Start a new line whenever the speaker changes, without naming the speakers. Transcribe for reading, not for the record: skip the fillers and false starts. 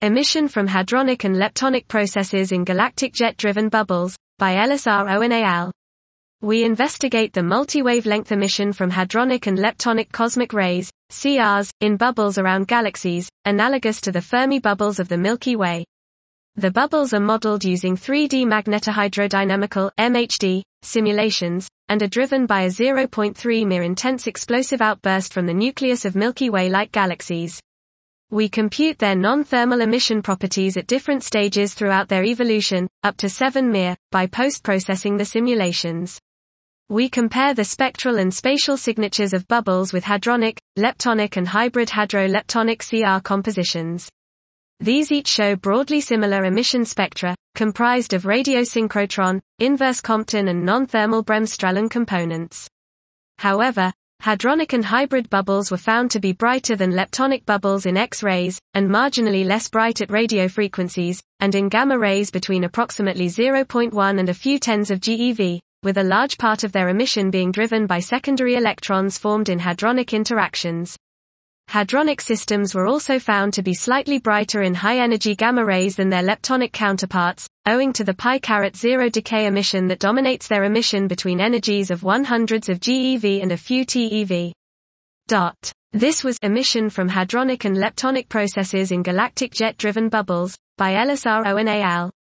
Emission from hadronic and leptonic processes in galactic jet-driven bubbles, by Ellis R. Owen et al. We investigate the multi-wavelength emission from hadronic and leptonic cosmic rays, CRs, in bubbles around galaxies, analogous to the Fermi bubbles of the Milky Way. The bubbles are modeled using 3D magnetohydrodynamical (MHD) simulations, and are driven by a 0.3 μ intense explosive outburst from the nucleus of Milky Way-like galaxies. We compute their non-thermal emission properties at different stages throughout their evolution, up to 7 μ, by post-processing the simulations. We compare the spectral and spatial signatures of bubbles with hadronic, leptonic and hybrid hadro-leptonic CR compositions. These each show broadly similar emission spectra, comprised of radiosynchrotron, inverse Compton and non-thermal Bremsstrahlung components. However, hadronic and hybrid bubbles were found to be brighter than leptonic bubbles in X-rays, and marginally less bright at radio frequencies, and in gamma rays between approximately 0.1 and a few tens of GeV, with a large part of their emission being driven by secondary electrons formed in hadronic interactions. Hadronic systems were also found to be slightly brighter in high-energy gamma rays than their leptonic counterparts, owing to the π0 decay emission that dominates their emission between energies of 100s of GeV and a few TeV. This was Emission from Hadronic and Leptonic Processes in Galactic Jet-Driven Bubbles, by Ellis R. Owen et al.